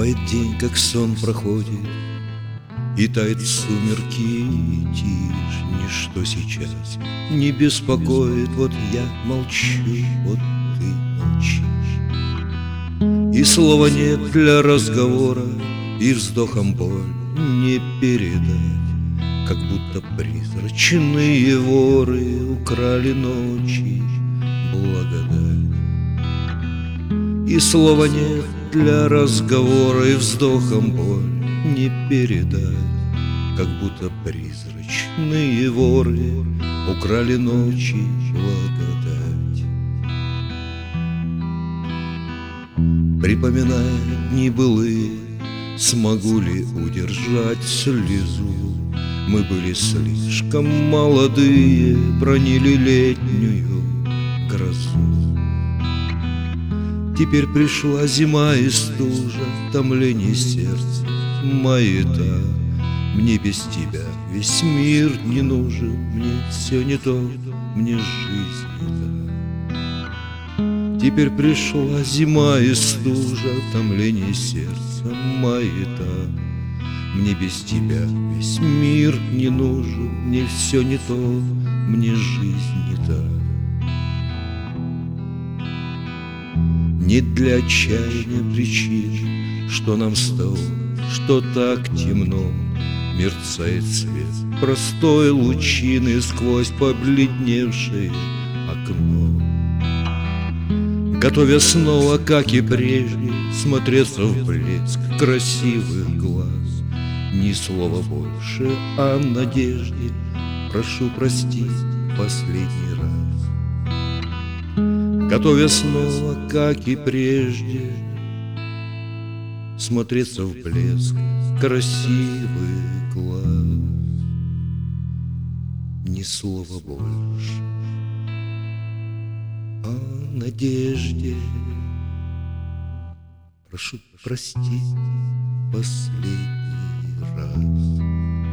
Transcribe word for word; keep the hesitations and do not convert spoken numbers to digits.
Бывает день, как сон проходит, и тает в сумерки, и тишь. Ничто сейчас не беспокоит. Вот я молчу, вот ты молчишь. И слова нет для разговора, и вздохом боль не передать. Как будто призрачные воры украли ночи благодать. И слова нет для разговора, и вздохом боль не передать. Как будто призрачные воры украли ночи благодать. Припоминая дни былые, смогу ли удержать слезу? Мы были слишком молодые, бронили летнюю грозу. Теперь пришла зима и стужа, томление сердца, маята. Мне без тебя весь мир не нужен, мне все не то, мне жизнь не та. Теперь пришла зима и стужа, томление сердца, маята. Мне без тебя весь мир не нужен, мне все не то, мне жизнь не та. Нет для отчаяния причин, что нам с тобой, что так темно. Мерцает свет простой лучины сквозь побледневшее окно. Готовя снова, как и прежде, смотреться в блеск красивых глаз. Ни слова больше о надежде, прошу простить последний раз. Готовя снова, как и прежде, смотреться в блеск красивых глаз. Ни слова больше о надежде, прошу простить последний раз.